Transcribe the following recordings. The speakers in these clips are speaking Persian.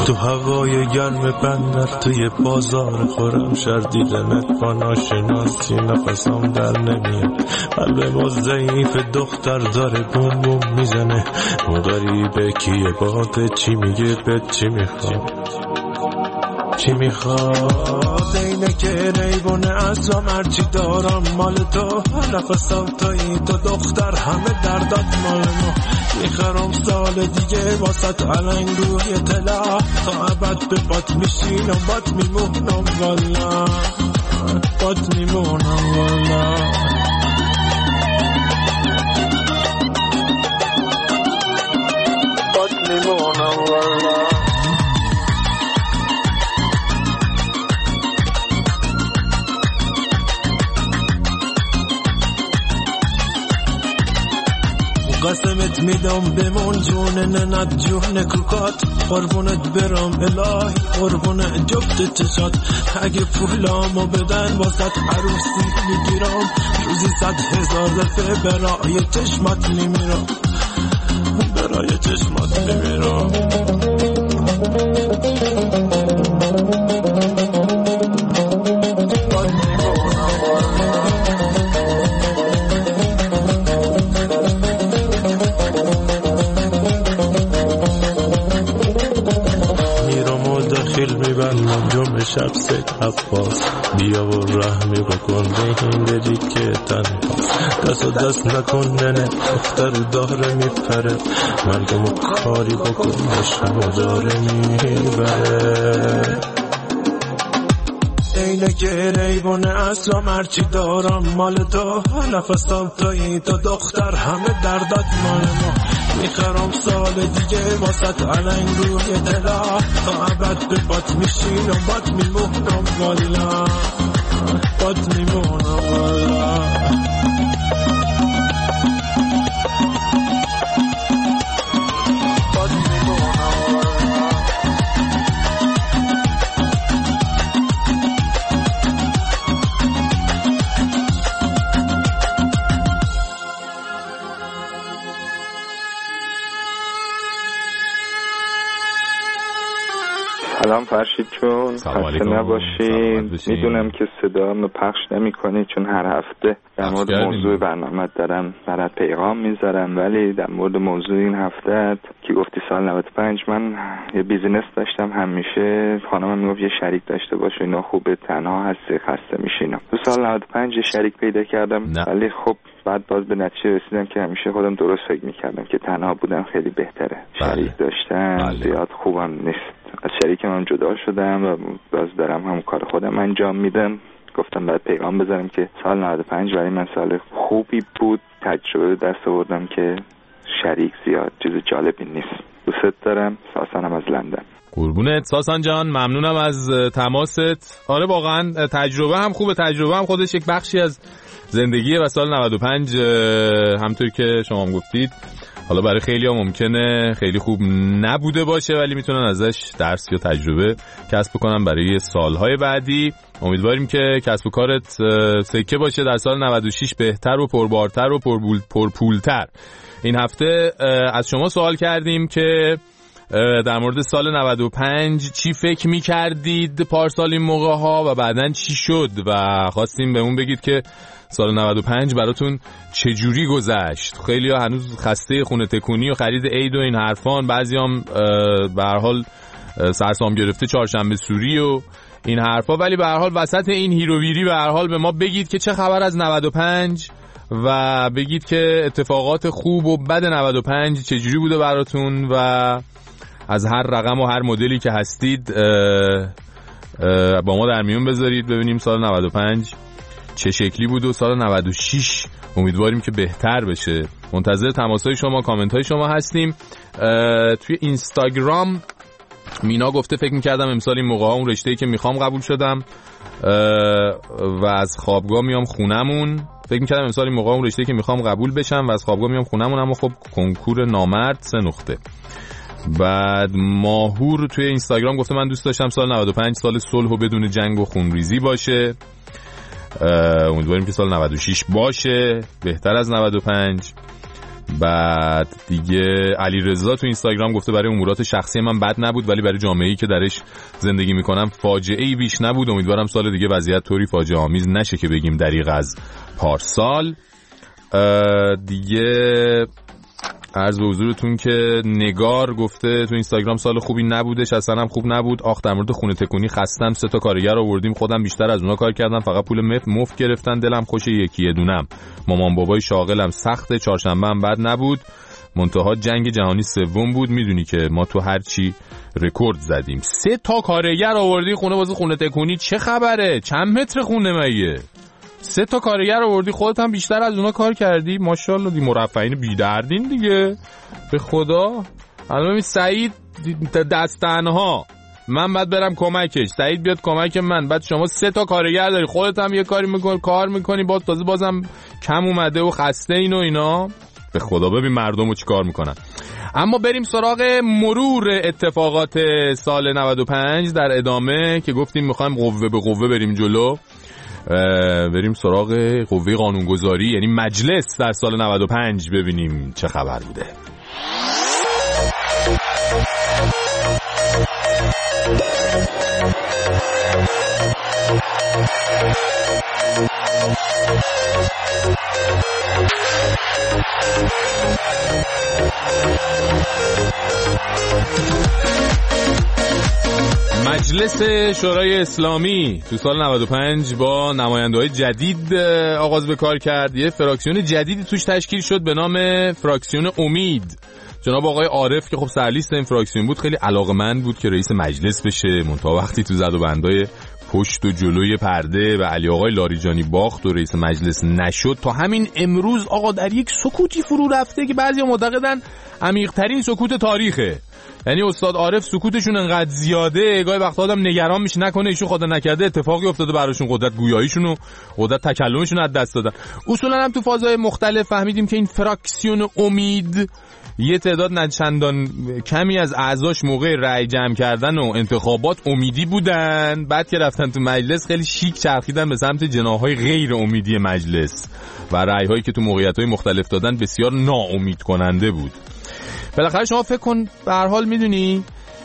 تو هوای گرم بندر توی بازار خورم شردیدنت با ناشناسی نفسم در نمیاد. قلب ما ضعیف دختر داره بوم بوم میزنه. اون غریبه کیه باته چی میگه به چی میخواد چی میخواد. اینه که ریبونه ازم هرچی دارم مال تو. نفسم توی تو دختر همه دردات مال ما. میخرم سال دیگه واسط علنگ روی طلا. تا ابد به بات میشینم بات میمونم والا. بات میمونم والا. بات میمونم والا. قسمت میدم بمون جون ننت جون کوکات. قربونت برم الهی قربون جفت چشات. اگه پولامو بدن واسط عروسی میگیرم. روزی 100,000 دفعه برای چشمات میمیرم. برای چشمات میمیرم. میبندم جمع شب سید عباس. بیا و رحمی بکن بهین بری که تنهاست. دست و دست نکن ننه دختر داره میپره. مرگم و کاری بکن شما داره میبره. اینه که ریبونه اصلا هرچی دارم مال تو. نفسم توی تو دختر همه دردات مال ما. میخرم سال دیگه واسط علنگ روی طلا. تا ابد به بات میشینم بات میمونم والا. بات میمونم والا. سلام فرشید چون خسته نباشید. میدونم که صدامو پخش نمی کنی چون هر هفته در مورد موضوع برنامه دارم برات پیغام میذارم. ولی در مورد موضوع این هفته که گفتی سال 95 من یه بیزینس داشتم. همیشه خانمم میگفت یه شریک داشته باش اینا خوبه تنها هستی خسته میشینم. تو سال 95 یه شریک پیدا کردم. ولی خب بعد باز به نتیجه رسیدم که همیشه خودم درست فکر میکردم که تنها بودم خیلی بهتره. شریک داشتن زیاد خوبم نیست. از شریکم هم جدا شدم و باز دارم هم کار خودم انجام میدم. گفتم بعد پیغام بذارم که سال 95 برای من سال خوبی بود. تجربه دست آوردم که شریک زیاد چیز جالبی نیست. دوست دارم. ساسانم از لندن. قربونت ساسان جان، ممنونم از تماست. آره واقعا تجربه هم خوبه. تجربه هم خودش یک بخشی از زندگیه و سال 95 همونطور که شما هم گفتید حالا برای خیلی ها ممکنه خیلی خوب نبوده باشه ولی میتونن ازش درس یا تجربه کسب کنن برای سالهای بعدی. امیدواریم که کسب و کارت سکه باشه در سال 96 بهتر و پربارتر و پرپولتر. این هفته از شما سوال کردیم که در مورد سال 95 چی فکر می‌کردید پارسال این موقع ها و بعداً چی شد و خواستیم بهمون بگید که سال 95 براتون چجوری گذشت. خیلی ها هنوز خسته خونه تکونی و خرید عید و این حرفان، بعضی هم به هر حال سرسام گرفته چهارشنبه سوری و این حرفا، ولی به هر حال وسط این هیروویری به هر حال به ما بگید که چه خبر از 95 و بگید که اتفاقات خوب و بد 95 چجوری بوده براتون و از هر رقم و هر مدلی که هستید با ما در میون بذارید ببینیم سال 95 چه شکلی بود و سال 96 امیدواریم که بهتر بشه. منتظر تماس‌های شما، کامنت‌های شما هستیم. توی اینستاگرام مینا گفته فکر می‌کردم امسال این موقع‌ها اون رشته‌ای که می‌خوام قبول شدم و از خوابگاه میام خونمون. فکر می‌کردم امسال این موقع‌ها اون رشته‌ای که می‌خوام قبول بشم و از خوابگاه میام خونمون، اما خب کنکور نامرد 3 نقطه. بعد ماهور توی اینستاگرام گفته من دوست داشتم سال 95 سال صلح و بدون جنگ و خونریزی باشه. امیدواریم که سال 96 باشه بهتر از 95. بعد دیگه علیرضا تو اینستاگرام گفته برای امورات شخصی من بد نبود، ولی برای جامعه‌ای که درش زندگی میکنم فاجعه‌ای بیش نبود. امیدوارم سال دیگه وضعیت طوری فاجعه آمیز نشه که بگیم دریغ از پارسال. دیگه عرض به حضورتون که نگار گفته تو اینستاگرام سال خوبی نبودش، اصلا هم خوب نبود. در مورد خونه تکونی خستم، 3 تا کارگر آوردیم، خودم بیشتر از اونا کار کردم، فقط پول مفت گرفتن، دلم خوشه یکی دونم. مامان بابای شاغلم سخته، چهارشنبه هم بد نبود، منتها جنگ جهانی سوم بود، میدونی که ما تو هر چی رکورد زدیم. 3 تا کارگر آوردی خونه واسه خونه تکونی، چه خبره؟ چند متر خونه مگه؟ 3 تا کارگر آوردی، خودت هم بیشتر از اونا کار کردی، ماشاءالله. دی مرفعین بی‌دردین دیگه به خدا. الان ببین سعید دست تنها، من بعد برم کمکش، سعید بیاد کمک من، بعد شما 3 تا کارگر داری، خودت هم یه کاری میکنی، کار میکنی، باز تازه بازم کم اومده و خسته این و اینا. به خدا ببین مردمو چی کار میکنن. اما بریم سراغ مرور اتفاقات سال 95 در ادامه که گفتیم میخوایم قوه به قوه بریم جلو. بریم سراغ قوه قانونگذاری، یعنی مجلس در سال 95، ببینیم چه خبر بوده. مجلس شورای اسلامی تو سال 95 با نماینده‌های جدید آغاز به کار کرد. یه فراکسیون جدیدی توش تشکیل شد به نام فراکسیون امید. جناب آقای عارف که خب سرلیست این فراکسیون بود خیلی علاقمند بود که رئیس مجلس بشه، منتها وقتی تو زد و بندای پشت و جلوی پرده و علی آقای لاریجانی باخت و رئیس مجلس نشد، تا همین امروز آقا در یک سکوتی فرو رفته که بعضیا معتقدن عمیق‌ترین سکوت تاریخه. یعنی استاد عارف سکوتشون انقدر زیاده گاهی وقتا آدم نگران میشه نکنه ایشون خدا نکرده اتفاقی افتاده براشون، قدرت گویاییشون و قدرت تکلمشون از دست دادن. اصولا هم تو فازهای مختلف فهمیدیم که این فراکسیون امید یه تعداد نچندان کمی از اعضاش موقع رأی جمع کردن و انتخابات امیدی بودن، بعد که رفتن تو مجلس خیلی شیک چرخیدن به سمت جناح‌های غیر امیدی مجلس و رأی‌هایی که تو موقعیت‌های مختلف دادن بسیار ناامید کننده بود. بالاخره شما فکر کن به هر حال میدونی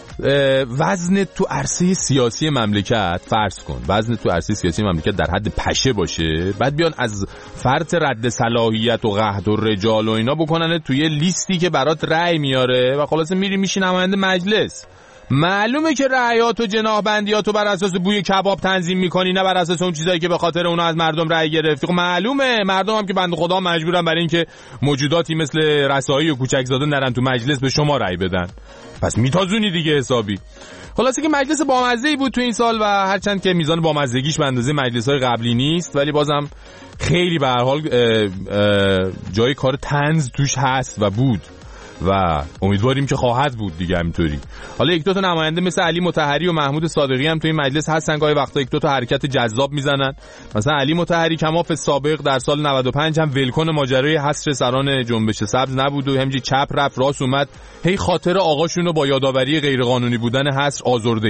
وزن تو عرصه سیاسی مملکت، فرض کن وزن تو عرصه سیاسی مملکت در حد پشه باشه، بعد بیان از فرط رد صلاحیت و قحط و رجال و اینا بکنن توی لیستی که برات رأی میاره و خلاصه میری میشی نماینده مجلس. معلومه که رأیات و جناح بندیاتو بر اساس بوی کباب تنظیم میکنی، نه بر اساس اون چیزایی که به خاطر اونا از مردم رأی گرفتی. خب معلومه مردم هم که بنده خدا مجبورن برای اینکه موجوداتی مثل رسایی و کوچکزاده نرن تو مجلس به شما رأی بدن، پس میتازونی دیگه حسابی. خلاصه که مجلس بامزه‌ای بود تو این سال و هرچند که میزان بامزگیش به اندازه مجلس‌های قبلی نیست، ولی بازم خیلی به هر حال جای کار طنز توش هست و بود و امیدواریم که خواهد بود دیگه همینطوری. حالا یک دو تا نماینده مثل علی مطهری و محمود صادقی هم توی مجلس هستن، گاهی وقتا یک دو تا حرکت جذاب میزنن. مثلا علی مطهری کماف سابق در سال 95 هم ولکن ماجرای حصر سران جنبش سبز نبود و همینجوری چپ رفت راست اومد، هی خاطر آقاشون رو با یادآوری غیرقانونی بودن حصر آزرده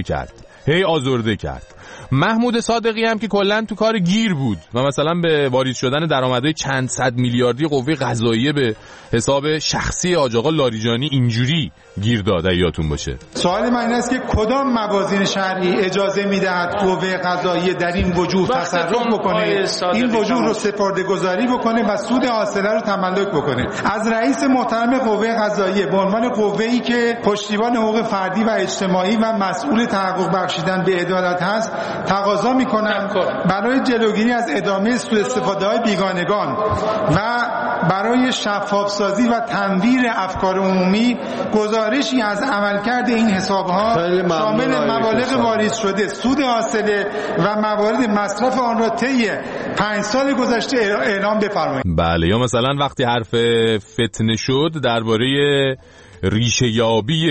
کرد. محمود صادقی هم که کلا تو کار گیر بود و مثلا به وارد شدن درآمدهای چند صد میلیاردی قوه قضاییه به حساب شخصی حاج آقا لاریجانی اینجوری گیر داده یادتون باشه. سوال من این است که کدام موازین شرعی اجازه میدهد قوه قضاییه در این وجوه تصرف بکنه، این وجوه رو سپرده‌گذاری بکنه و سود حاصله رو تملک بکنه؟ از رئیس محترم قوه قضاییه به عنوان قوه‌ای که پشتیبان حقوق فردی و اجتماعی و مسئول تحقق بخشیدن به عدالت هست تقاضا میکنم برای جلوگیری از ادامه سوء استفاده های بیگانگان و برای شفاف سازی و تنویر افکار عمومی گزارشی از عملکرد این حسابها شامل مبالغ واریز شده، سود حاصله و موارد مصرف آن را طی 5 سال گذشته اعلام بفرمایید. بله، یا مثلا وقتی حرف فتنه شد درباره ریشه یابی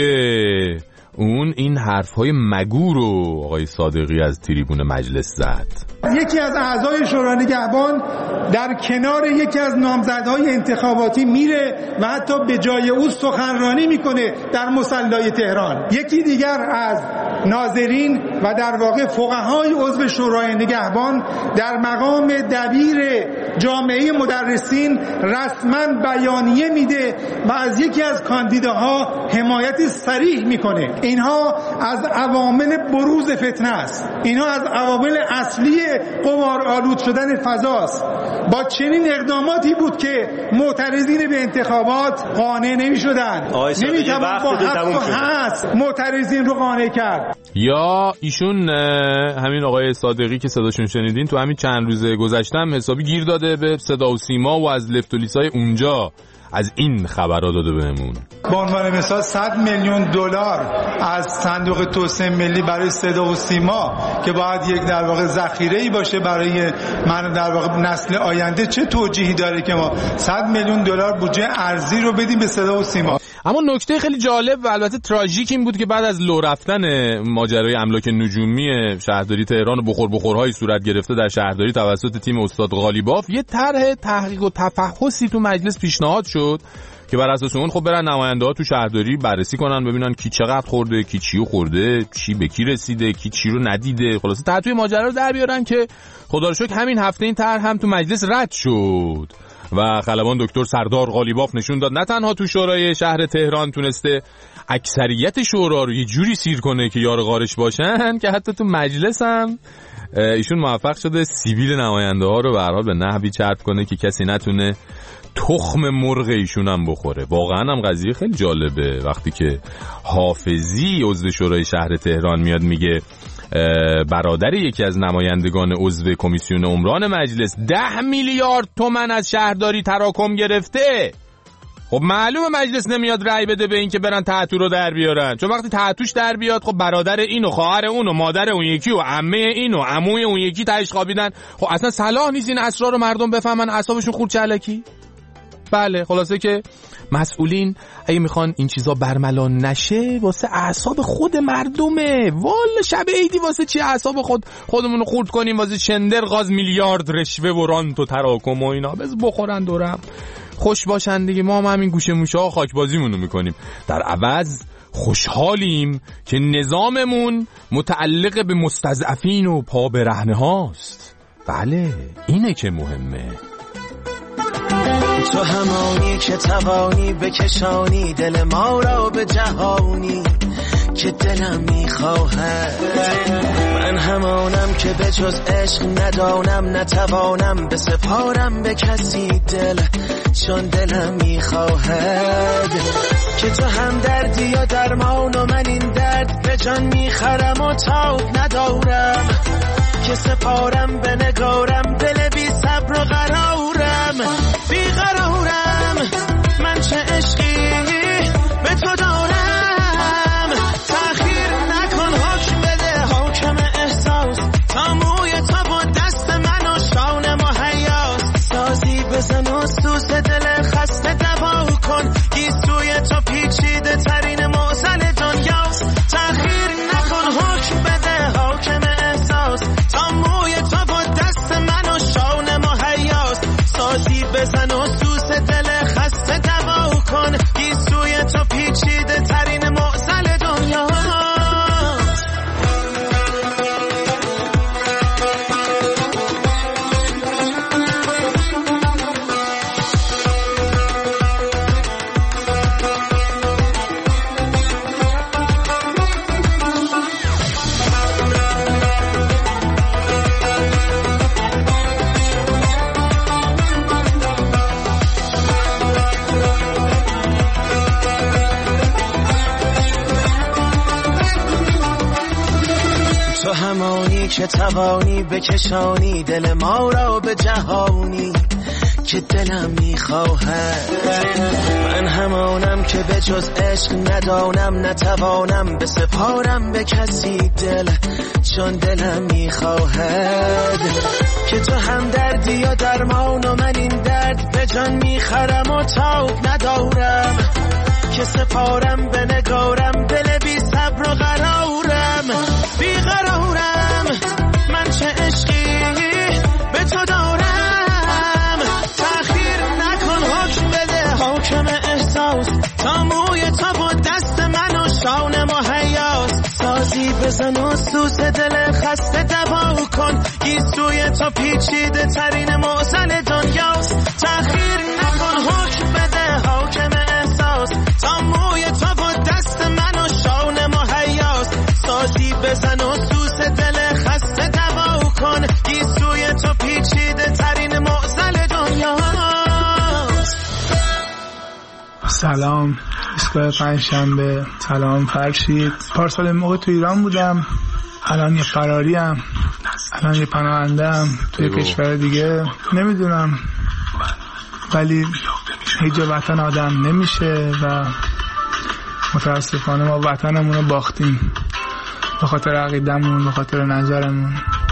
این حرفهای مگو رو آقای صادقی از تریبون مجلس زد. یکی از اعضای شورای نگهبان در کنار یکی از نامزدهای انتخاباتی میره و حتی به جای او سخنرانی میکنه در مصلی تهران. یکی دیگر از ناظرین و در واقع فقهای عضو شورای نگهبان در مقام دبیر جامعه مدرسین رسما بیانیه میده و از یکی از کاندیداها حمایتی صریح میکنه. اینها از عوامل بروز فتنه است، اینها از عوامل اصلی قمارآلود شدن فضاست. با چنین اقداماتی بود که معترضین به انتخابات قانع نمیشدن. نمیتوان با حق و حس معترضین رو قانع کرد. یا ایشون همین آقای صادقی که صداشون شنیدین تو همین چند روز گذشته هم حسابی گیر داده به صدا و سیما و از لفت و لیسای اونجا از این خبرها داده بهمون. به عنوان مثال 100 میلیون دلار از صندوق توسعه ملی برای صدا و سیما که باید یک در واقع ذخیره‌ای باشه برای من در واقع نسل آینده، چه توجیهی داره که ما 100 میلیون دلار بودجه ارزی رو بدیم به صدا و سیما؟ اما نکته خیلی جالب و البته تراژیک این بود که بعد از لو رفتن ماجرای املاک نجومی شهرداری تهران و بخورهای صورت گرفته در شهرداری توسط تیم استاد قالیباف، یه طرح تحقیق و تفحصی تو مجلس پیشنهاد شد که بر اساس اون خب برن نماینده‌ها تو شهرداری بررسی کنن ببینن کی چقدر خورده، کی چیو خورده، چی به کی رسیده، کی چی رو ندیده، خلاصه تحتوی ماجرا رو در بیارن که خدا رو شکر همین هفته این طرح هم تو مجلس رد شد و خلبان دکتر سردار قالیباف نشون داد نه تنها تو شورای شهر تهران تونسته اکثریت شورا رو یه جوری سیر کنه که یار غارش باشن که حتی تو مجلس هم ایشون موفق شده سیبیل نماینده ها رو به هر حال به نحوی چرب کنه که کسی نتونه تخم مرغ ایشون هم بخوره. واقعا هم قضیه خیلی جالبه وقتی که حافظی عضو شورای شهر تهران میاد میگه برادر یکی از نمایندگان عضو کمیسیون عمران مجلس 10 میلیارد تومان از شهرداری تراکم گرفته. خب معلومه مجلس نمیاد رأی بده به این که برن تحتو رو در بیارن، چون وقتی تحتوش در بیاد خب برادر اینو، خواهر اونو، مادر اون یکی و عمه اینو، عموی اون یکی تهش خوابیدن. خب اصلا صلاح نیست این اسرار رو مردم بفهمن، اعصابشون خورد چه الکی. بله خلاصه که مسئولین اگه میخوان این چیزا برملا نشه واسه اعصاب خود مردمه. والا شب عیدی واسه چی اعصاب خودمون رو خورد کنیم واسه چندر غاز میلیارد رشوه و رانت و تراکم و اینا؟ بز بخورن دورم خوش باشن دیگه. ما هم همین گوشه موشه ها خاک بازیمونو میکنیم، در عوض خوشحالیم که نظاممون متعلق به مستضعفین و پا برهنه هاست. بله اینه که مهمه. تو همانی که توانی بکشانی دل ما را به جهانی که دلم میخواهد. من همانم که به جز عشق ندانم، نتوانم به سپارم به کسی دل، چون دلم میخواهد که تو هم دردی یا درمان و من این درد به جان میخرم و تاب ندارم که سپارم به نگارم دل بی صبر و قرارم بیقرارم. من چه عشقی به تو دارم، تأخیر نکن حکم بده حاکم احساس، تا موی تا با دست من و شان مهیاس، سازی بزن و سوز دل خسته دوا کن، گیسوی تو پیچیده ترین معضل دنیاست، تأخیر نکن حکم بده حاکم احساس، تا موی تا با دست من و شان مهیاس، سازی بزن و سوز دل خسته دوا کن، گیسوی تو پیچیده ترین معضل دنیاست. همانی که توانی بکشانی دل ما را به جهانی که دلم میخواهد. من همانم که به جز عشق ندانم، نتوانم به سپارم به کسی دل، چون دلم میخواهد که تو هم دردی یا درمان و من این درد به جان میخرم و تاب ندارم که سپارم به نگارم دل بی صبر و قرارم بیقرارم. من چه عشقی به تو دارم، تأخیر نکن حکم بده حاکم احساس، تا موی تا با دست من و شان مهیاس، سازی بزن و سوز دل خسته دوا کن، گیسوی تو پیچیده ترین معضل دنیاست. تأخیر نکن حکم بده حاکم احساس، تا موی تو و دست من و شان مهیاست. سازی بزن و سوس دل خسته دوا کن، گیسوی تو پیچیده ترین معضل دنیاست. سلام، ایستگاه پنجشنبه. سلام فرشید. پارسال موقع تو ایران بودم، الان یه فراریم، الان یه پناهنده‌ام توی کشور دیگه. نمیدونم، ولی هیچ وطن آدم نمیشه و متاسفانه ما وطنمون رو باختیم به خاطر عقیدمون، به خاطر نظرمون.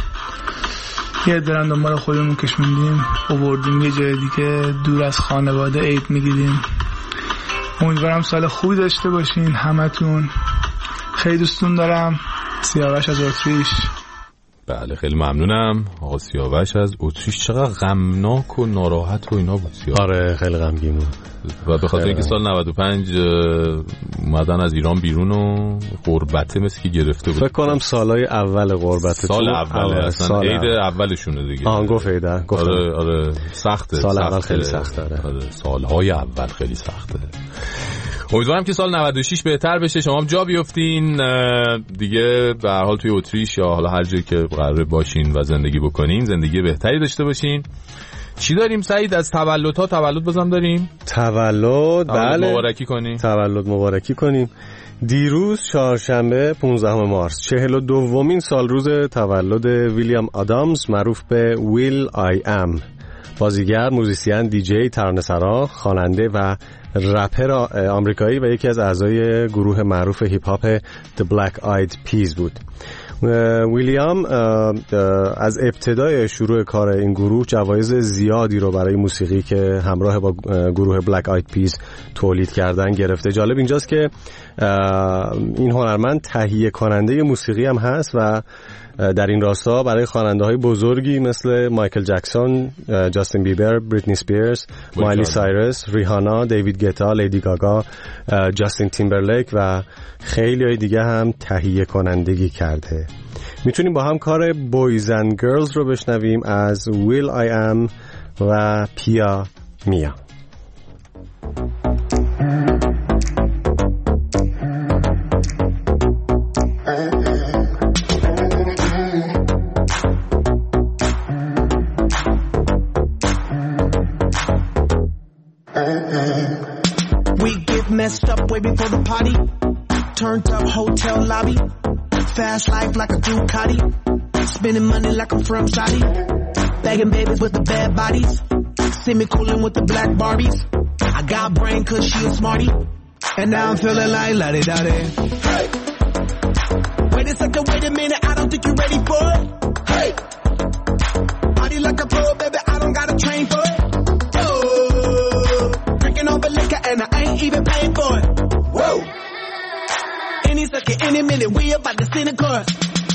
یه درن دنبال خودمون کشوندیم، آوردیم یه جای دیگه دور از خانواده عید میگیریم. امیدوارم سال خوبی داشته باشین همتون. خیلی دوستون دارم. سیاوش از اتریش. بله خیلی ممنونم آقا سیاوش از اتریش. چقدر غمناک و ناراحت و اینا بود سیاوش. آره خیلی غمگین بود و به خاطر اینکه سال 95 اومدن از ایران بیرون و غربته مثل که گرفته بود. فکر کنم سالای اول غربت، سال اول اصلا عید اولشونه دیگه. گفت عیده. آره سخته. سال اول خیلی سخته. آره سالهای اول خیلی سخته. امیدوارم که سال 96 بهتر بشه، شما هم جا بیفتین دیگه، به هر حال توی اتریش یا حالا هر جایی که قراره باشین و زندگی بکنین زندگی بهتری داشته باشین. چی داریم سعید از تولدها؟ تولد بازم داریم؟ تولد بله، مبارکی کنیم. تولد مبارکی کنیم. دیروز چهارشنبه 15 مارس 42مین سال روز تولد ویلیام آدامز معروف به ویل آی ام، بازیگر، موزیسین، دیجی، ترانه‌سرا، خواننده و رپر آمریکایی و یکی از اعضای گروه معروف هیپ هاپ The Black Eyed Peas بود. ویلیام از ابتدای شروع کار این گروه جوایز زیادی رو برای موسیقی که همراه با گروه Black Eyed Peas تولید کردن گرفته. جالب اینجاست که این هنرمند تهیه کننده موسیقی هم هست و در این راستا برای خواننده‌های بزرگی مثل مایکل جکسون، جاستین بیبر، بریتنی سپیرز، مایلی سایرس، ریهانا، دیوید گتا، لیدی گاگا، جاستین تیمبرلیک و خیلی‌های دیگه هم تهیه کنندگی کرده. میتونیم با هم کار بویز اند گرلز رو بشنویم از ویل آی ام و پیا میا. Messed up way before the party, turned up hotel lobby, fast life like a Ducati, spending money like I'm from Saudi, bagging babies with the bad bodies, see me coolin' with the black Barbies, I got brain cause she a smarty, and now I'm feeling like la-di-da-di. Hey. Wait a minute, I don't think you're ready for it. Hey. Party like a pro, baby, I don't gotta train for it. Over liquor and I ain't even paying for it. Whoa! Any second, any minute, we about to send a chorus.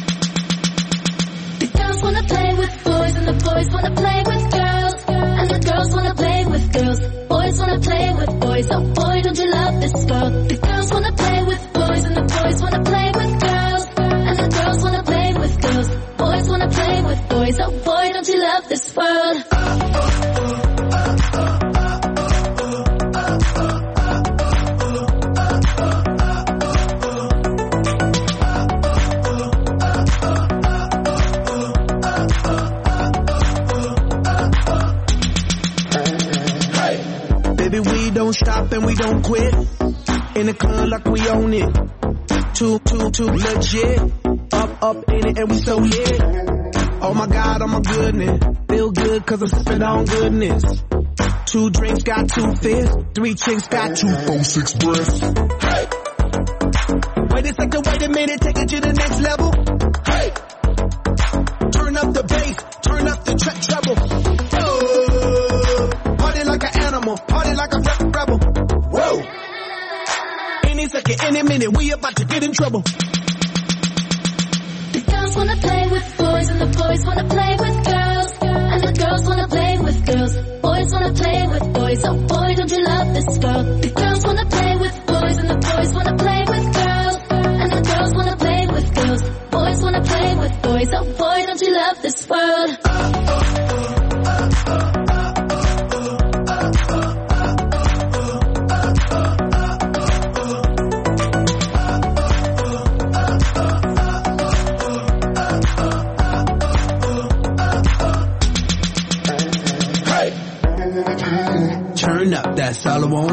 The girls wanna play with boys and the boys wanna play with girls, and the girls wanna play with girls. Boys wanna play with boys. Oh boy, don't you love this world? The girls wanna play with boys and the boys wanna play with girls, and the girls wanna play with girls. Boys wanna play with boys. Oh boy, don't you love this world? Don't stop and we don't quit. In the club like we own it. Too legit. Up in it and we so lit. Oh my God, oh my goodness. Feel good cause I'm sipping on goodness. 2 drinks got 2 fists. 3 chicks got 2, 4, 6 breaths. Hey. Wait a minute, take it to the next level. Hey. Turn up the bass, turn up the treble. Party like an animal, party like a rebel. Whoa! Any second, any minute, we about to get in trouble. The girls wanna play with boys and the boys wanna play with girls, and the girls wanna play with girls. Boys wanna play with boys. Oh boy, don't you love this world? The girls wanna play with boys and the boys wanna play with girls, and the girls wanna play with girls. Boys wanna play with boys. Oh boy, don't you love this world?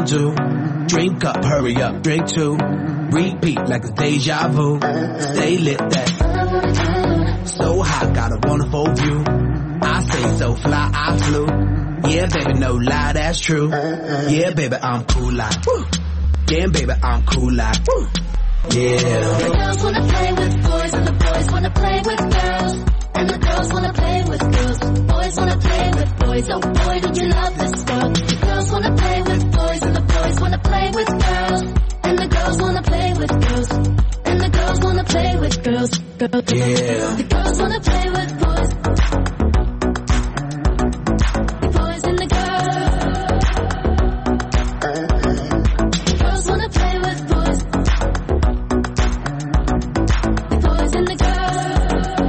do. Drink up, hurry up, drink two. Repeat like a deja vu. Stay lit that. So hot, got a wonderful view. I say so fly, I flew. Yeah, baby, no lie, that's true. Yeah, baby, I'm cool like. Woo. Damn, baby, I'm cool like. Woo. Yeah. The girls wanna play with boys and the boys wanna play with girls. And the girls wanna play with girls. Boys wanna play with boys. Oh boy, don't you love this world? The girls wanna play with boys and the boys wanna play with girls. And the girls wanna play with girls. And the girls wanna play with girls. Yeah. The girls wanna play with boys. The boys and the girls. The girls wanna play with boys. The boys and the girls.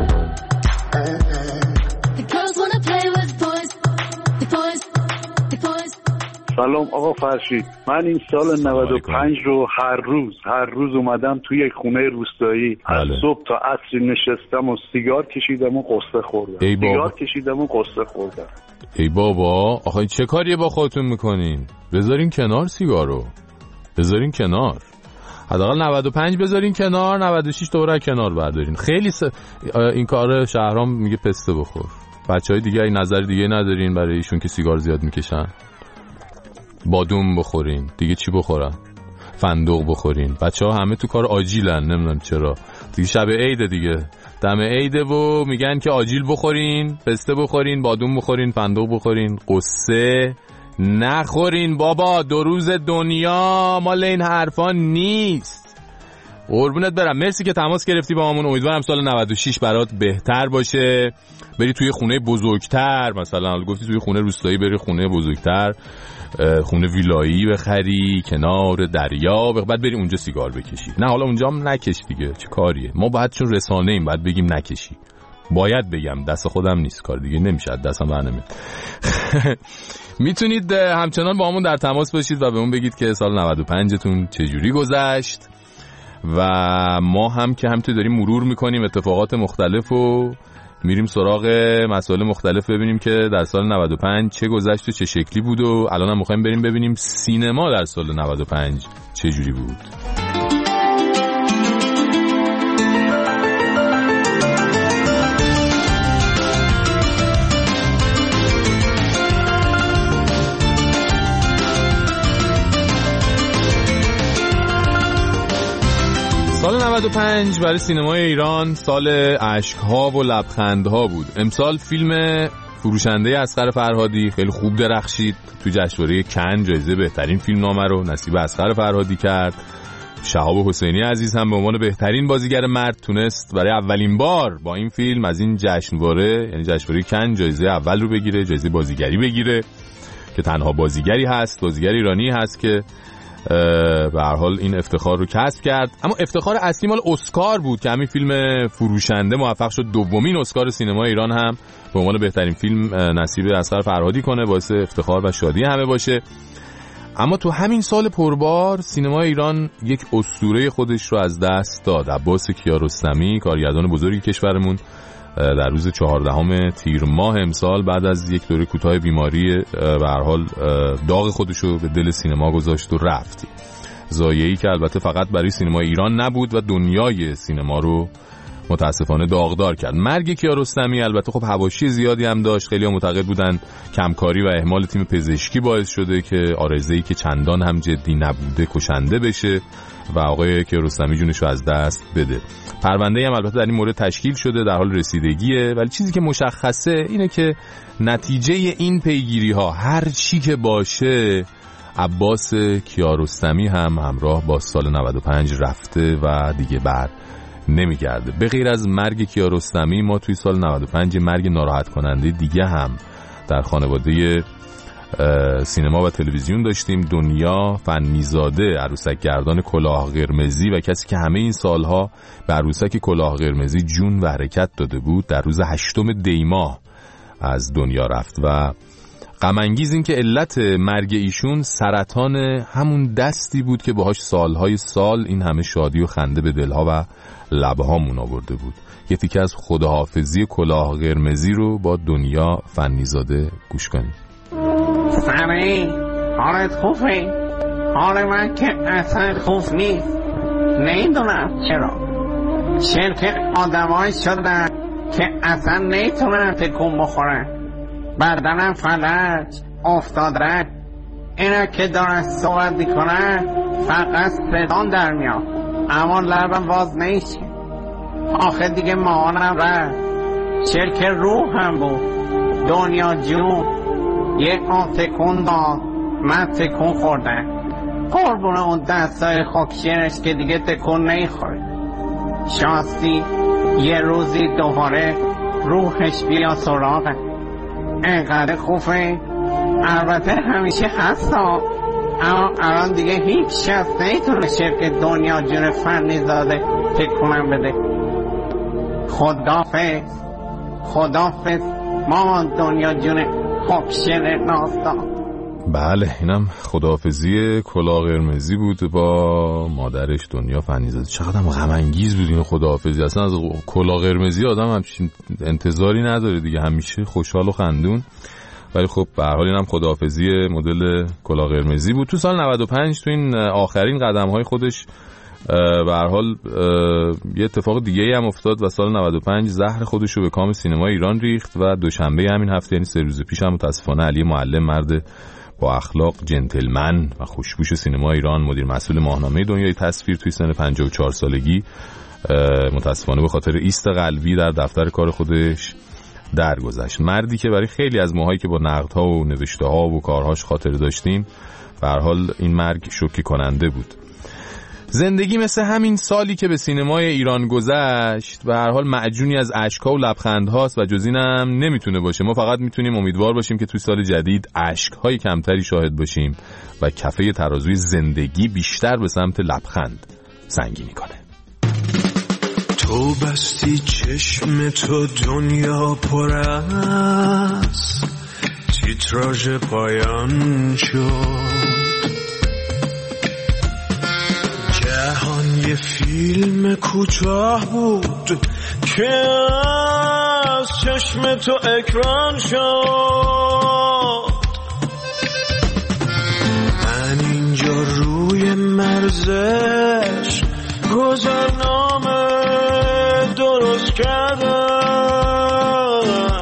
The girls wanna play with boys. The boys. The boys. سلام آقا فرشید، من این سال 95 رو هر روز اومدم توی یک خونه روستایی از صبح تا عصر نشستم و سیگار کشیدم و قصه خوردم. ای بابا، آخه چه کاریه با خودتون میکنین؟ بذارین کنار سیگارو، بذارین کنار، حداقل 95 بذارین کنار، 96 دوباره کنار بردارین. خیلی این کار شهرام میگه پسته بخور. بچهای دیگه این نظر دیگه ندارین برای ایشون که سیگار زیاد میکشن؟ بادوم بخورین، دیگه چی بخورن؟ فندق بخورین. بچه‌ها همه تو کار آجیلن، نمیدونم چرا. دیگه شب عیده دیگه، دم عیده و میگن که آجیل بخورین، پسته بخورین، بادوم بخورین، فندق بخورین، قصه نخورین. بابا 2 روز دنیا مال این حرفا نیست. قربونت برم. مرسی که تماس گرفتی با همون. امیدوارم سال 96 برات بهتر باشه. بری توی خونه بزرگتر، مثلا گفتی توی خونه روستایی، بری خونه بزرگتر، خونه ویلایی بخری کنار دریا، بعد بری اونجا سیگار بکشی. نه حالا اونجا هم نکش دیگه، چه کاریه؟ ما باید چون رسانه ایم باید بگیم نکشی. باید بگم، دست خودم نیست، کار دیگه نمیشه، دستم برنمیاد. میتونید همچنان با همون در تماس باشید و بهمون بگید که سال 95تون چجوری گذشت و ما هم که همینطور داریم مرور میکنیم اتفاقات مختلف و میریم سراغ مسائل مختلف ببینیم که در سال 95 چه گذشت و چه شکلی بود و الان هم میخوایم بریم ببینیم سینما در سال 95 چه جوری بود. سال 95 برای سینمای ایران سال اشک‌ها و لبخندها بود. امسال فیلم فروشنده اصغر فرهادی خیلی خوب درخشید. تو جشنواره کن جایزه بهترین فیلم نامه رو نصیب اصغر فرهادی کرد. شهاب حسینی عزیز هم به عنوان بهترین بازیگر مرد تونست برای اولین بار با این فیلم از این جشنواره، یعنی جشنواره کن، جایزه اول رو بگیره، جایزه بازیگری بگیره که تنها بازیگری هست، بازیگر ایرانی هست که به هر حال این افتخار رو کسب کرد. اما افتخار اصلی مال اسکار بود که همین فیلم فروشنده موفق شد دومین اسکار سینما ایران هم به عنوان بهترین فیلم نصیب اصغر فرهادی کنه، باعث افتخار و شادی همه باشه. اما تو همین سال پربار سینما ایران یک اسطوره خودش رو از دست داد. عباس کیارستمی، کارگردان بزرگی کشورمون، در روز 14 تیر ماه امسال بعد از یک دوره کوتاه بیماری به هر حال داغ خودش رو به دل سینما گذاشت و رفت. ضایعه‌ای که البته فقط برای سینما ایران نبود و دنیای سینما رو متاسفانه داغدار کرد. مرگ کیارستمی البته خب حواشی زیادی هم داشت. خیلی‌ها معتقد بودن کمکاری و اهمال تیم پزشکی باعث شده که آرزه‌ای که چندان هم جدی نبوده کشنده بشه و آقای کیارستمی جونش رو از دست بده. پرونده هم البته در این مورد تشکیل شده، در حال رسیدگیه، ولی چیزی که مشخصه اینه که نتیجه این پیگیری‌ها هر چی که باشه، عباس کیارستمی هم همراه با سال 95 رفته و دیگه بر نمیگرده. به غیر از مرگ کیارستمی ما توی سال 95 مرگ ناراحت کننده دیگه هم در خانواده سینما و تلویزیون داشتیم. دنیا فنی‌زاده، عروسک گردان کلاه قرمزی و کسی که همه این سالها به عروسک کلاه قرمزی جون و حرکت داده بود، در روز 8 دی ماه از دنیا رفت و غم انگیز این که علت مرگ ایشون سرطان همون دستی بود که باهاش سالهای سال این همه شادی و خنده به دلها و لبهامون آورده بود. یه تیکه از خداحافظی کلاه قرمزی رو با دنیا فنی‌زاده گوش کنیم. حالت خوبه؟ حال من که اصلا خوب نیست. نمیدونم چرا. شرکت آدمایی شدن که اصلا نمیتونن تکون بخورن. بدنم فلج افتاده. اینا که دارن صحبت میکنن فقط صدام در میاد اما لبم باز نمیشه. آخه دیگه مامانم رفت. شرکت روح هم بود. دنیا جون یک آن تکون داد من تکون خوردم. قربون اون دستای خاکشیرش که دیگه تکون نمیخوره. شانسی یه روزی دوباره روحش بیا سراغه. اینقدر خوبه. البته همیشه هستم اما الان دیگه هیچ شخص نمیتونه شرکت دنیا جون فنی زاده تکونم بده. خدافظ مامان دنیا جون خاکشیر ناستان. بله اینم خداحافظی کلاه قرمزی بود با مادرش دنیا فنیزاده. چقدر غم انگیز بود این خداحافظی. اصلا از کلاه قرمزی آدم همچین انتظاری نداره دیگه، همیشه خوشحال و خندون. ولی خب به هر حال اینم خداحافظی مدل کلاه قرمزی بود. تو سال 95 تو این آخرین قدم‌های خودش به هر حال یه اتفاق دیگه‌ای هم افتاد و سال 95 زهر خودش رو به کام سینما ایران ریخت و دوشنبه همین هفته یعنی 3 روز پیش هم متاسفانه علی معلم، مرد با اخلاق، جنتلمن و خوشبوش سینما ایران، مدیر مسئول ماهنامه دنیای تصویر توی سن 54 سالگی متاسفانه به خاطر ایست قلبی در دفتر کار خودش درگذشت. مردی که برای خیلی از ماهایی که با نقدها و نوشته‌ها و کارهاش خاطره داشتیم به هر حال این مرگ شوکه کننده بود. زندگی مثل همین سالی که به سینمای ایران گذشت به هر حال معجونی از اشک‌ها و لبخندهاست و جز اینم نمیتونه باشه. ما فقط میتونیم امیدوار باشیم که توی سال جدید اشک‌های کمتری شاهد باشیم و کفه ترازوی زندگی بیشتر به سمت لبخند سنگینی کنه. تو بستی چشم تو دنیا پر از تیتراژ پایان شد. جهان یه فیلم کوتاه بود که از چشم تو اکران شد. من اینجا روی مرزش گذرنامه درست کردم،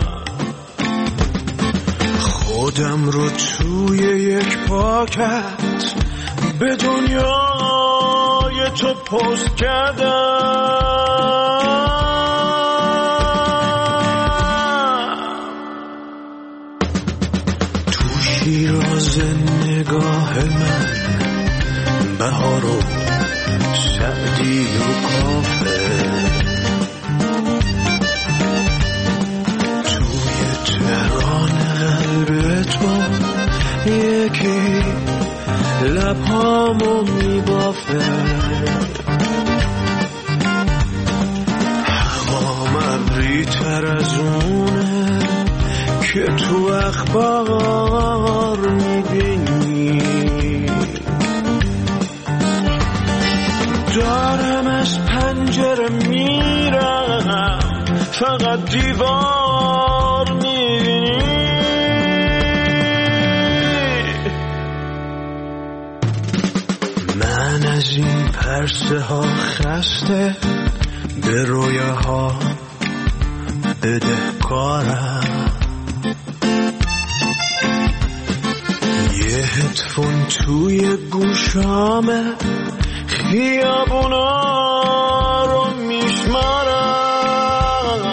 خودم رو توی یک پاکت به دنیای تو پست کردم. تو شیراز نگاه من بهار و سعدی و کافه، توی تهران قلب تو یکی لبهامو میبافه. هوام ابری تر از اونه که تو اخبار میبینی. دارم از پنجره میرم فقط دیوار میبینی. من از این پرسه ها خسته به رویاها بدهکارم. یه هدفون توی گوشامه خیابونا رو میشمارم.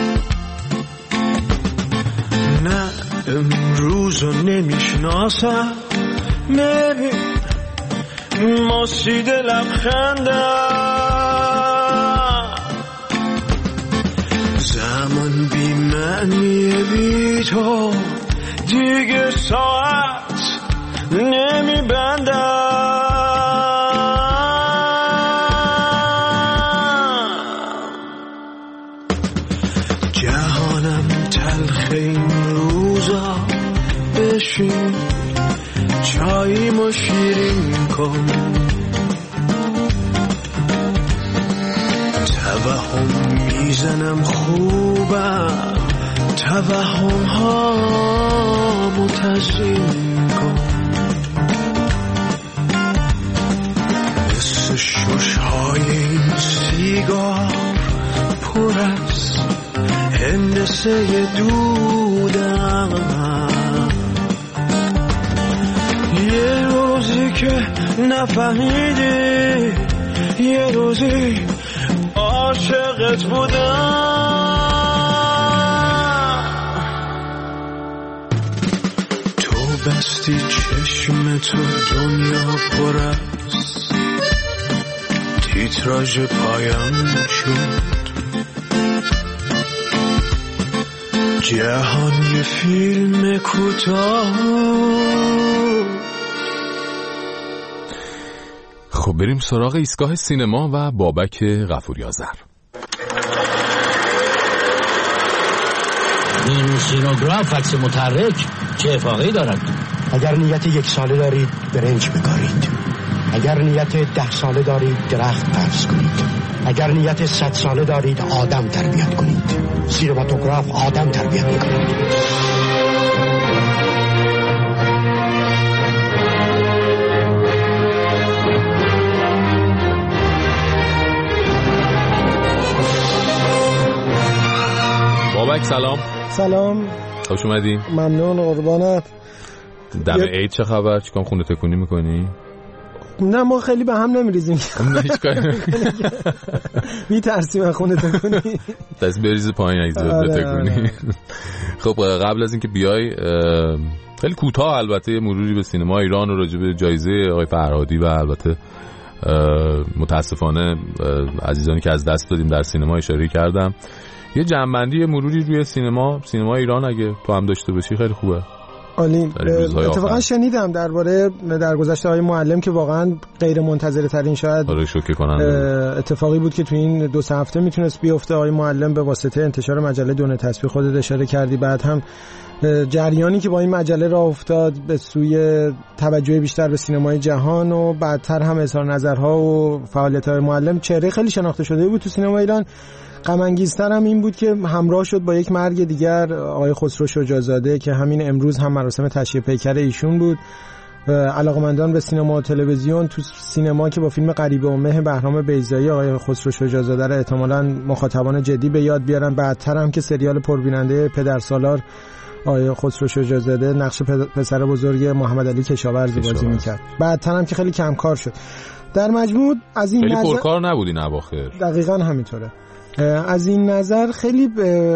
نه امروز رو نمیشناسم، ببین مسید لبخندم. زمان بی معنیه بی تو دیگه ساعت نمیبندم. جهانم تلخ این روزا، بشین چاییمو شیرین کن. توهم میزنم خوبم، توهم ها متزین کن. قصه دودم، یه روزی که نفهمیدی، یه روزی عاشقت بودم. تو بستی چشم تو دنیا پر از تیتراژ پایان شد، جهان یه فیلم کوتاه. خب بریم سراغ ایستگاه سینما و بابک غفوری آذر. این سینوگراف عکس متحرک چه افاقه‌ای دارد؟ اگر نیت 1 ساله دارید برنج بکارید، اگر نیت 10 ساله دارید درخت پرس کنید، اگر نیت 100 ساله دارید آدم تربیت کنید. سینماتوگراف آدم تربیت میکنید. بابک سلام. سلام، خوش اومدی. ممنون، قربانت. دم عید چه خبر؟ چیکار خونه تکونی میکنی؟ نه ما خیلی به هم نمیریزیم. میترسیم از خونه تکونی. دست بریز پایین اگه زود تکونی. خب قبل از اینکه بیای خیلی کوتاه البته مروری به سینما ایران و راجع به جایزه آقای فرهادی و البته متاسفانه عزیزانی که از دست دادیم در سینما اشاره کردم. یه جنبندی مروری روی سینما ایران اگه تو هم داشته باشی خیلی خوبه. عالی. اتفاقا شنیدم درباره درگذشته های معلم که واقعا غیر منتظره ترین شاید شوکه کننده اتفاقی بود که تو این 2 هفته میتونست بیفته. آقای معلم به واسطه انتشار مجله دونه تسبیح خودت اشاره کردی، بعد هم جریانی که با این مجله راه افتاد به سوی توجه بیشتر به سینمای جهان و بعدتر هم اظهار نظرها و فعالیت‌های معلم، چهره خیلی شناخته شده بود تو سینما ایران. غم انگیزتر هم این بود که همراه شد با یک مرگ دیگر، آقای خسرو شجاع‌زاده که همین امروز هم مراسم تشییع پیکر ایشون بود. علاقمندان به سینما و تلویزیون تو سینما که با فیلم غریبه و مه بهرام بیضایی آقای خسرو شجاع‌زاده را احتمالاً مخاطبان جدی به یاد بیارن. بعدتر هم که سریال پربیننده پدرسالار آقای خسرو شجاع‌زاده نقش پسر بزرگ محمد علی کشاورز بازی میکرد. بعدتر هم که خیلی کم کار شد. در مجموع از این خیلی پرکار نبود این اواخر. دقیقاً همینطوره. از این نظر خیلی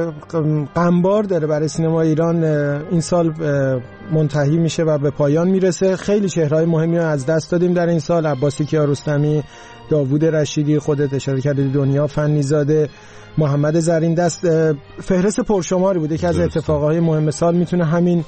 غمبار داره برای سینما ایران. این سال منتهی میشه و به پایان میرسه. خیلی چهره‌های مهمی رو از دست دادیم در این سال. عباسی کیارستمی، داوود رشیدی، خودت اشاره کردی، دنیا فنیزاده، محمد زرین دست. فهرست پرشماری بوده که از اتفاقهای مهم سال میتونه همین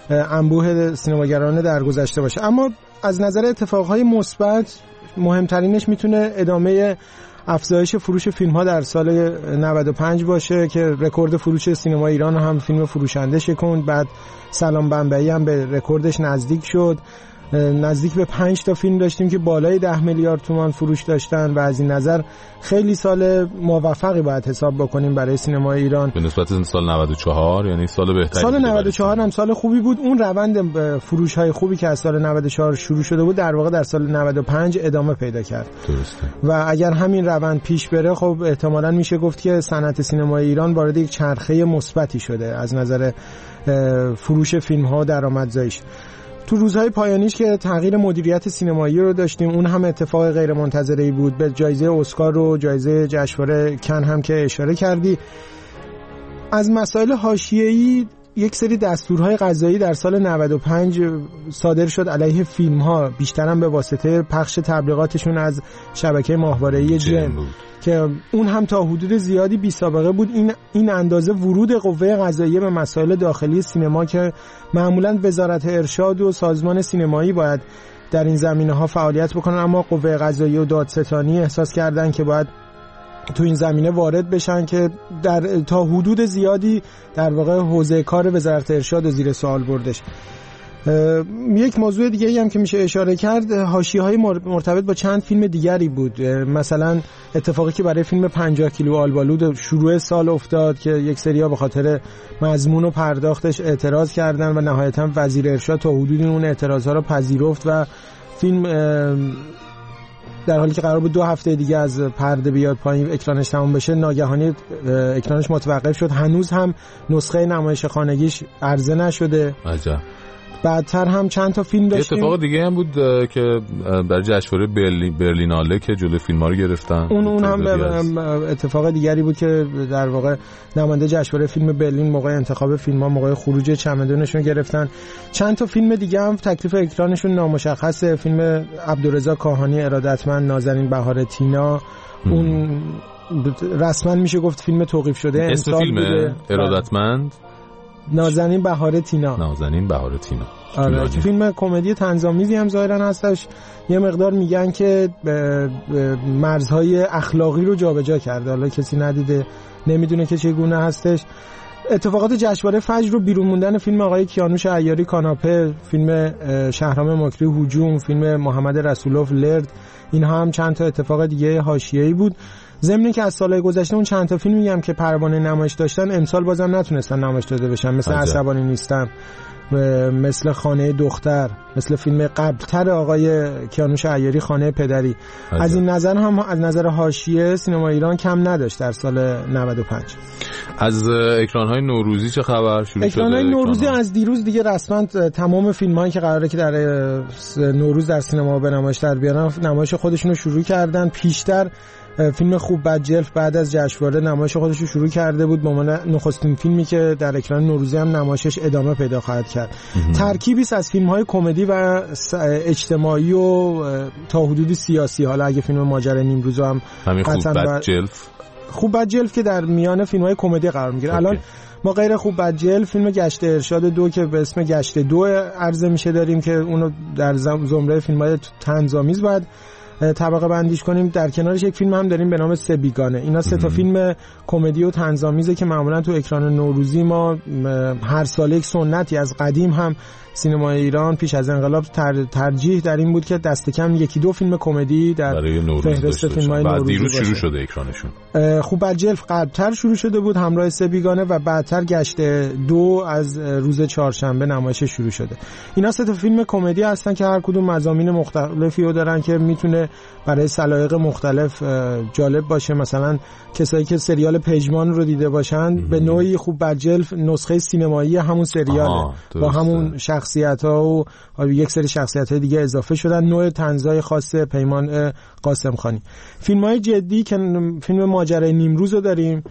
انبوه سینماگران درگذشته باشه. اما از نظر اتفاقهای مثبت مهمترینش میتونه ادامه افزایش فروش فیلم ها در سال 95 باشه که رکورد فروش سینما ایران هم فیلم فروشنده شکند. بعد سلام بمبئی هم به رکوردش نزدیک شد. نزدیک به 5 تا فیلم داشتیم که بالای 10 میلیارد تومان فروش داشتن و از این نظر خیلی سال موفقی باید حساب بکنیم برای سینما ایران به نسبت سال 94. یعنی سال بهتری. سال 94 هم سال خوبی بود. اون روند فروش های خوبی که از سال 94 شروع شده بود در واقع در سال 95 ادامه پیدا کرد. درسته. و اگر همین روند پیش بره خب احتمالاً میشه گفت که صنعت سینمای ایران وارد یک چرخه مثبتی شده از نظر فروش فیلم ها و درآمدزاییش. تو روزهای پایانیش که تغییر مدیریت سینمایی رو داشتیم، اون هم اتفاق غیر منتظره‌ای بود. به جایزه اسکار و جایزه جشنواره کن هم که اشاره کردی. از مسائل حاشیه‌ای یک سری دستورهای قضایی در سال 95 صادر شد علیه فیلم‌ها، بیشترم به واسطه پخش تبلیغاتشون از شبکه ماهواره‌ای جن که اون هم تا حدود زیادی بی سابقه بود. این اندازه ورود قوه قضاییه به مسائل داخلی سینما که معمولاً وزارت ارشاد و سازمان سینمایی باید در این زمینه‌ها فعالیت بکنن، اما قوه قضاییه و دادستانی احساس کردن که باید تو این زمینه وارد بشن که تا حدود زیادی در واقع حوزه کار وزارت ارشاد و زیر سوال بردش. یک موضوع دیگه‌ای هم که میشه اشاره کرد حاشیه‌های مرتبط با چند فیلم دیگری بود. مثلا اتفاقی که برای فیلم 50 کیلو آلبالود شروع سال افتاد که یک سری‌ها به خاطر مضمون و پرداختش اعتراض کردن و نهایتاً وزیر ارشاد تا حدودی اون اعتراض‌ها رو پذیرفت و فیلم در حالی که قرار بود 2 هفته دیگه از پرده بیاد پایین اکرانش تمام بشه، ناگهانی اکرانش متوقف شد. هنوز هم نسخه نمایش خانگیش عرضه نشده. عجب. بعدتر هم چند تا فیلم داشتیم. اتفاق دیگه هم بود که برای جشنواره برلیناله که جلوی فیلم‌ها رو گرفتن. اون هم اتفاق دیگری بود که در واقع نماینده جشنواره فیلم برلین موقع انتخاب فیلم‌ها، موقع خروج چمدونشون گرفتن. چند تا فیلم دیگه هم تکلیف اکرانشون نامشخصه. فیلم عبدالرضا کاهانی ارادتمند، نازنین بهار تینا، اون رسما میشه گفت فیلم توقیف شده. اسم فیلم ارادتمند نازنین بهار تینا. نازنین بهار تینا. آره که فیلم کمدی طنزآمیزی هم ظاهرا هستش. یه مقدار میگن که مرزهای اخلاقی رو جابجا کرده. حالا کسی ندیده نمیدونه که چگونه هستش. اتفاقات جشنواره فجر رو بیرون موندن فیلم آقای کیانوش عیاری کاناپه، فیلم شهرام مکری هجوم، فیلم محمد رسولوف لرد، اینها هم چند تا اتفاق دیگه حاشیه‌ای بود. ضمن که از سالهای گذشته اون چند تا فیلم میگم که پروانه نمایش داشتن امسال بازم نتونستن نمایش داده بشن، مثل عصبانی نیستم، مثل خانه دختر، مثل فیلم قبلتر آقای کیانوش عیاری خانه پدری. از این نظر هم از نظر حاشیه سینما ایران کم نداشت در سال 95. از اکران‌های نوروزی چه خبر؟ شروع شده اکران‌های نوروزی از دیروز دیگه رسما تمام فیلم‌هایی که قراره که در نوروز در سینما به نمایش در بیارن نمایش خودشون رو شروع کردن. پیشتر فیلم خوب بد جلف بعد از جشنواره نمایش خودش رو شروع کرده بود به عنوان نخستین فیلمی که در اکران نوروزی هم نمایشش ادامه پیدا خواهد کرد. ترکیبی از فیلم‌های کمدی و اجتماعی و تا حدودی سیاسی. حالا اگه فیلم ماجرای نیمروز هم خوب بد جلف، خوب بد جلف که در میان فیلم‌های کمدی قرار میگیره. الان ما غیر خوب بد جلف فیلم گشت ارشاد 2 که به اسم گشت 2 عرضه میشه داریم که اونو در زمره فیلم‌های طنزآمیز بعد طبقه بندیش کنیم. در کنارش یک فیلم هم داریم به نام سه بیگانه. اینا 3 تا فیلم کمدی و طنزآمیزه که معمولا تو اکران نوروزی ما هر سال یک سنتی از قدیم هم سینمای ایران پیش از انقلاب ترجیح در این بود که دست کم 1-2 فیلم کمدی در فهرست فیلم‌های نوروزی دیروز شروع شده اکرانشون. خوب بد جلف قبلتر شروع شده بود همراه سه بیگانه و بعدتر گشت 2 از روز چهارشنبه نمایش شروع شده. اینا 3 تا فیلم کمدی هستن که هر کدوم مضامین مختلفی رو دارن که میتونه برای سلایق مختلف جالب باشه. مثلا کسایی که سریال پژمان رو دیده باشن به نوعی خوب بد جلف نسخه سینمایی همون سریاله با همون شخصیت‌ها و یک سری شخصیت‌های دیگه اضافه شدن. نوع طنزای خاص پیمان قاسم خانی. فیلم‌های جدی که فیلم ماجرای نیمروز رو داریم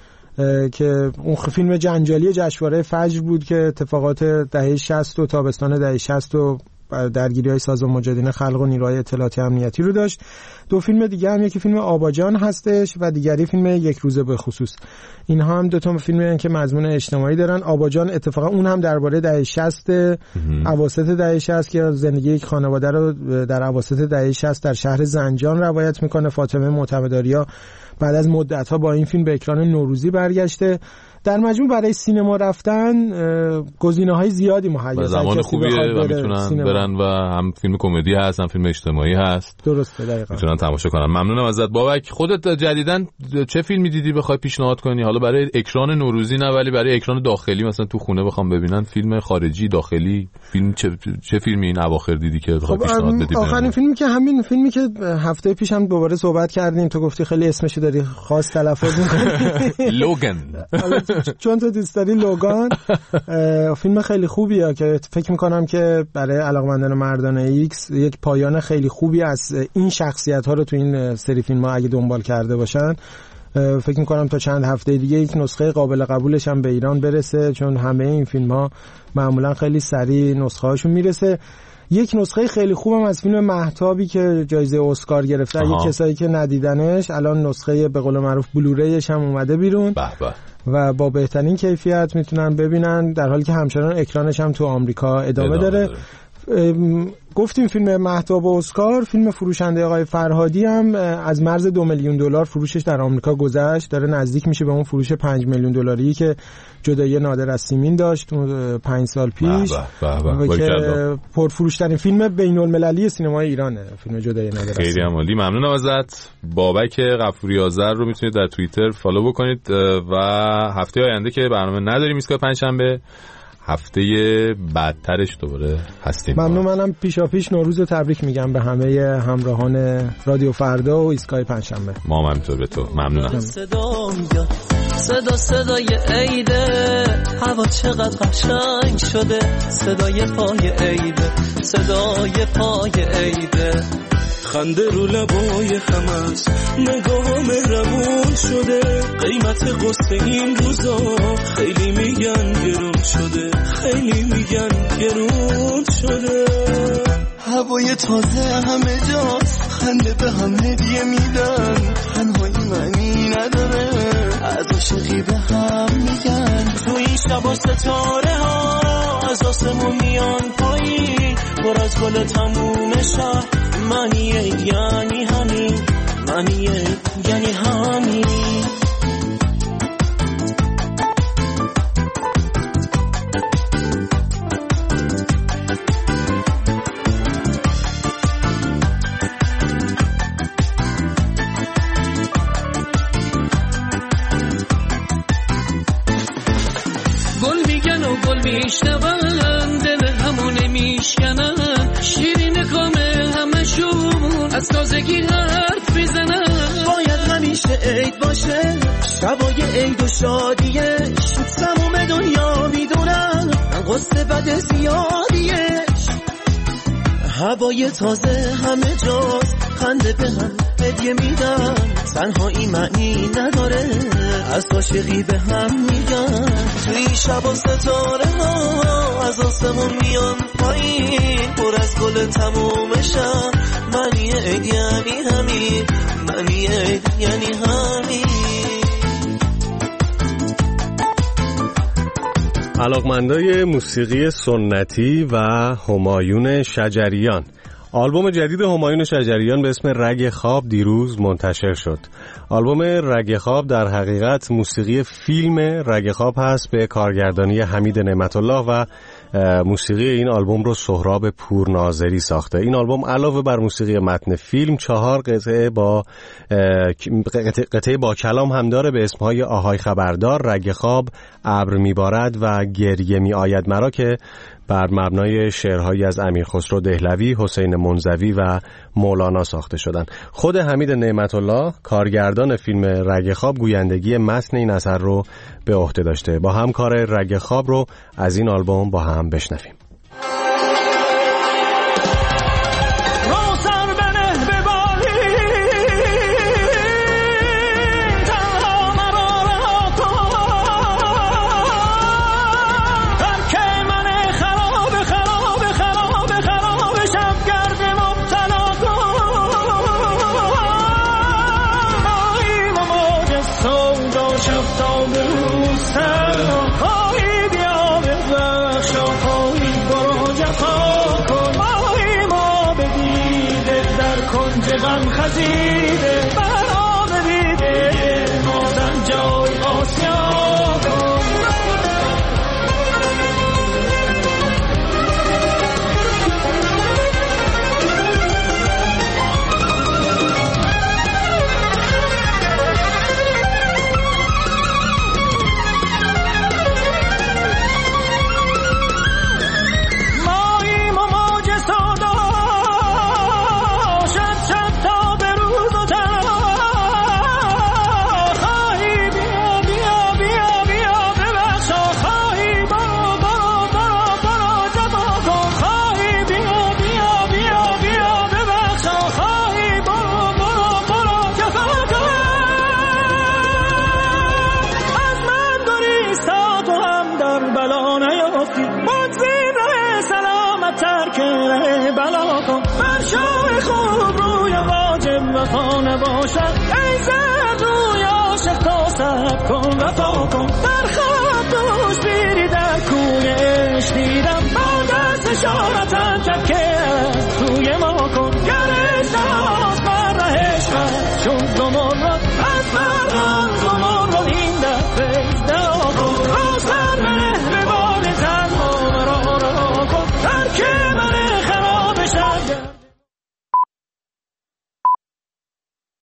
که اون فیلم جنجالی جشنواره فجر بود که اتفاقات دهه 60 و تابستان دهه 60 و درگیری‌های سازمان مجاهدین خلق و نیروهای اطلاعاتی امنیتی رو داشت. 2 فیلم دیگه هم، یکی فیلم آباجان هستش و دیگری فیلم یک روزه به خصوص. اینها هم 2 تا فیلمی که مضمون اجتماعی دارن. آباجان اتفاقا اون هم درباره دهه 60 اواسط دهه 60 که زندگی یک خانواده رو در اواسط دهه 60 در شهر زنجان روایت میکنه. فاطمه معتمدآریا بعد از مدت‌ها با این فیلم به اکران نوروزی برگشته. در مجموع برای سینما رفتن گزینه‌های زیادی مهیا هست. زمان خوبیه و میتونن برن و هم فیلم کمدی هست هم فیلم اجتماعی هست. درسته دقیقاً. میتونن تماشا کنن. ممنونم ازت بابک. خودت جدیداً چه فیلمی دیدی بخوای پیشنهاد کنی؟ حالا برای اکران نوروزی نه ولی برای اکران داخلی مثلا تو خونه بخوام ببینن فیلم خارجی داخلی فیلم چه فیلمی این اواخر دیدی که بخوای پیشنهاد بدی؟ آخرین فیلمی که همین فیلمی که هفته پیش هم دوباره صحبت کردیم تو گفتی خیلی اسمشو داری خاص تلفظ می‌کنی. لوگان. چون تو دوست داری لوگان فیلم خیلی خوبیه که فکر میکنم که برای علاقمندان مردان ایکس یک پایان خیلی خوبی از این شخصیت‌ها رو تو این سری فیلم‌ها اگه دنبال کرده باشن فکر میکنم تا چند هفته دیگه یک نسخه قابل قبولش هم به ایران برسه، چون همه این فیلم‌ها معمولا خیلی سریع نسخه هاشون میرسه. یک نسخه خیلی خوبم از فیلم مهتابی که جایزه اسکار گرفته، اگه کسایی که ندیدنش الان نسخه به قول معروف بلوریش هم اومده بیرون و با بهترین کیفیت میتونن ببینن، در حالی که همچنان اکرانش هم تو آمریکا ادامه داره. گفتیم فیلم مهتاب و اسکار، فیلم فروشنده آقای فرهادی هم از مرز 2 میلیون دلار فروشش در آمریکا گذشت، داره نزدیک میشه به اون فروش 5 میلیون دلاری که جدایی نادر از سیمین داشت 5 سال پیش که پرفروشترین فیلم بین‌المللی سینمای ایرانه، فیلم جدایی نادر. خیلی عالی، ممنونم ازت. بابک غفوری آذر رو میتونید در توییتر فالو بکنید و هفته آینده که برنامه نداریم ایستگاه پنجشنبه، هفته بعدترش دوباره هستیم. ممنون. منم پیشاپیش نوروز تبریک میگم به همه همراهان رادیو فردا و ایستگاه پنجشنبه. ما هم همینطور به تو ممنونم. صدای عیده، هوا چقدر قشنگ شده، صدای پای عیده، صدای پای عیده، خنده رو لبای هم است، نگاه مهربون شده، قیمت قصه این روزا خیلی میگن گرون شده، خیلی میگن گرون شده. هوای تازه همه جاست، خنده به هم هدیه میدن، تنهایی معنی نداره، از عاشقی به هم میگن. تو این شبا ستاره ها از آسمون میان پایین، پر از گل تموم شهر، معنی یعنی همین، معنی یعنی همین. میشنون دل همونه میشکنن، شیرین کامه همشون از تازگی حرف میزنن. باید همیشه عید باشه، شبای عید و شادیش، تموم دنیا میدونن قصه بد زیادیش. هوای تازه همه جاست، خنده به هم هدیه میدن، تنهایی معنی نداره، از عاشقی به هم میگن. توی شب و ستاره ها از آسمون میان پایین، پر از گل تموم شب، معنی عید یعنی همین، معنی عید یعنی همین. علاقمندای موسیقی سنتی و همایون شجریان، آلبوم جدید همایون شجریان به اسم رگ خواب دیروز منتشر شد. آلبوم رگ خواب در حقیقت موسیقی فیلم رگ خواب هست به کارگردانی حمید نعمت الله و موسیقی این آلبوم رو سهراب پورناظری ساخته. این آلبوم علاوه بر موسیقی متن فیلم 4 قطعه با کلام هم داره به اسمهای آهای خبردار، رگ خواب، ابر میبارد و گریه می آید مرا که بر مبنای شعرهایی از امیرخسرو دهلوی، حسین منزوی و مولانا ساخته شدند. خود حمید نعمت الله کارگردان فیلم رگ خواب گویندگی متن این اثر رو به عهده داشته. با هم کار رگ خواب رو از این آلبوم با هم بشنویم. غم خزیده برام دیده مادم جای آسیا کن. نباشد ای زر روی عاشق تا سب کن وفا کن در